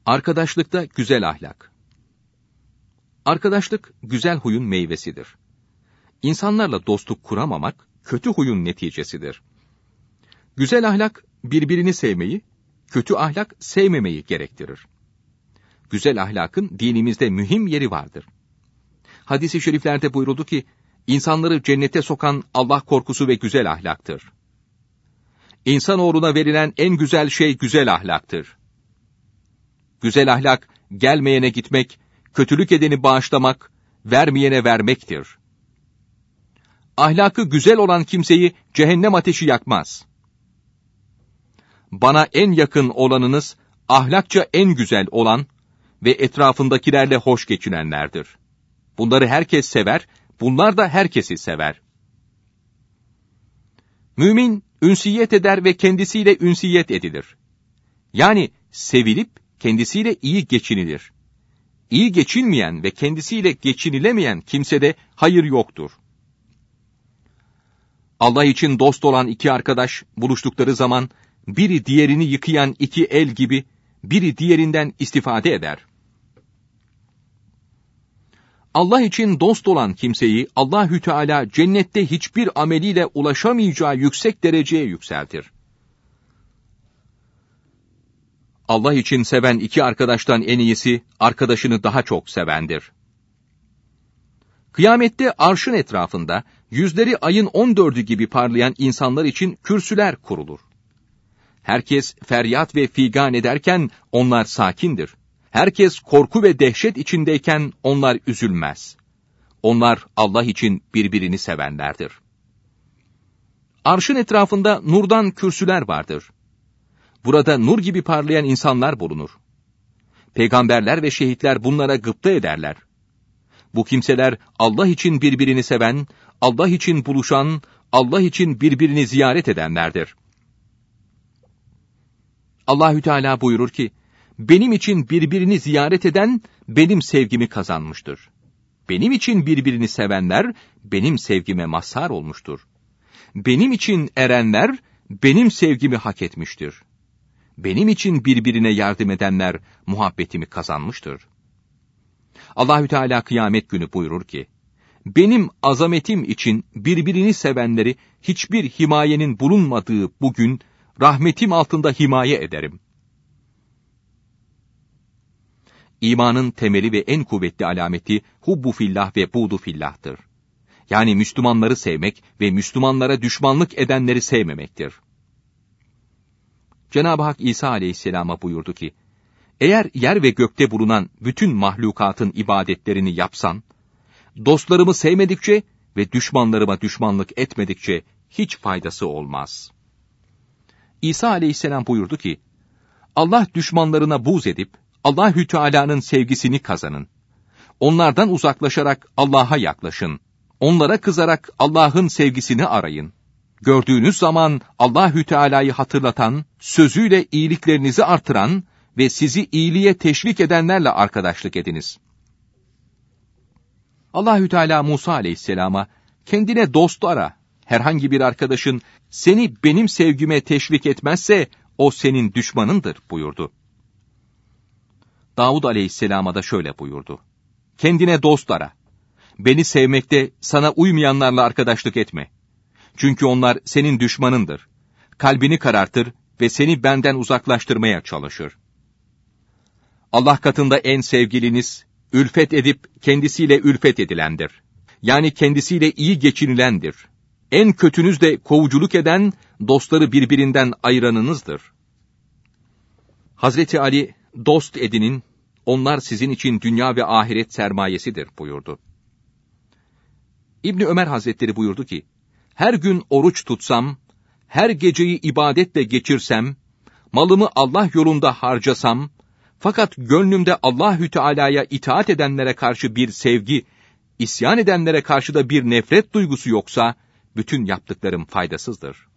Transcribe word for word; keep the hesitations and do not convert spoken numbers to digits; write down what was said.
Arkadaşlıkta güzel ahlak. Arkadaşlık, güzel huyun meyvesidir. İnsanlarla dostluk kuramamak, kötü huyun neticesidir. Güzel ahlak, birbirini sevmeyi, kötü ahlak, sevmemeyi gerektirir. Güzel ahlakın dinimizde mühim yeri vardır. Hadis-i şeriflerde buyuruldu ki, insanları cennete sokan Allah korkusu ve güzel ahlaktır. İnsanoğluna verilen en güzel şey güzel ahlaktır. Güzel ahlak, gelmeyene gitmek, kötülük edeni bağışlamak, vermeyene vermektir. Ahlakı güzel olan kimseyi cehennem ateşi yakmaz. Bana en yakın olanınız, ahlakça en güzel olan ve etrafındakilerle hoş geçinenlerdir. Bunları herkes sever, bunlar da herkesi sever. Mümin, ünsiyet eder ve kendisiyle ünsiyet edilir. Yani sevilip, kendisiyle iyi geçinilir. İyi geçinmeyen ve kendisiyle geçinilemeyen kimsede hayır yoktur. Allah için dost olan iki arkadaş buluştukları zaman, biri diğerini yıkayan iki el gibi, biri diğerinden istifade eder. Allah için dost olan kimseyi Allahü Teala cennette hiçbir ameliyle ulaşamayacağı yüksek dereceye yükseltir. Allah için seven iki arkadaştan en iyisi, arkadaşını daha çok sevendir. Kıyamette arşın etrafında, yüzleri ayın on dördü gibi parlayan insanlar için kürsüler kurulur. Herkes feryat ve figan ederken, onlar sakindir. Herkes korku ve dehşet içindeyken, onlar üzülmez. Onlar Allah için birbirini sevenlerdir. Arşın etrafında nurdan kürsüler vardır. Burada nur gibi parlayan insanlar bulunur. Peygamberler ve şehitler bunlara gıpta ederler. Bu kimseler Allah için birbirini seven, Allah için buluşan, Allah için birbirini ziyaret edenlerdir. Allahü Teala buyurur ki, benim için birbirini ziyaret eden, benim sevgimi kazanmıştır. Benim için birbirini sevenler, benim sevgime mazhar olmuştur. Benim için erenler, benim sevgimi hak etmiştir. Benim için birbirine yardım edenler, muhabbetimi kazanmıştır. Allahü Teala kıyamet günü buyurur ki, benim azametim için birbirini sevenleri hiçbir himayenin bulunmadığı bugün, rahmetim altında himaye ederim. İmanın temeli ve en kuvvetli alameti hubbu fillah ve buğdu fillah'tır. Yani Müslümanları sevmek ve Müslümanlara düşmanlık edenleri sevmemektir. Cenab-ı Hak İsa aleyhisselama buyurdu ki, eğer yer ve gökte bulunan bütün mahlukatın ibadetlerini yapsan, dostlarımı sevmedikçe ve düşmanlarıma düşmanlık etmedikçe hiç faydası olmaz. İsa aleyhisselam buyurdu ki, Allah düşmanlarına buğz edip, Allahü Teala'nın sevgisini kazanın. Onlardan uzaklaşarak Allah'a yaklaşın. Onlara kızarak Allah'ın sevgisini arayın. Gördüğünüz zaman Allahü Teala'yı hatırlatan, sözüyle iyiliklerinizi artıran ve sizi iyiliğe teşvik edenlerle arkadaşlık ediniz. Allahü Teala Musa aleyhisselama, kendine dost ara, herhangi bir arkadaşın seni benim sevgime teşvik etmezse, o senin düşmanındır buyurdu. Davud aleyhisselama da şöyle buyurdu. Kendine dost ara. Beni sevmekte sana uymayanlarla arkadaşlık etme. Çünkü onlar senin düşmanındır. Kalbini karartır ve seni benden uzaklaştırmaya çalışır. Allah katında en sevgiliniz, ülfet edip kendisiyle ülfet edilendir. Yani kendisiyle iyi geçinilendir. En kötünüz de kovuculuk eden, dostları birbirinden ayıranınızdır. Hazreti Ali, dost edinin, onlar sizin için dünya ve ahiret sermayesidir buyurdu. İbni Ömer Hazretleri buyurdu ki, her gün oruç tutsam, her geceyi ibadetle geçirsem, malımı Allah yolunda harcasam, fakat gönlümde Allahü Teala'ya itaat edenlere karşı bir sevgi, isyan edenlere karşı da bir nefret duygusu yoksa, bütün yaptıklarım faydasızdır.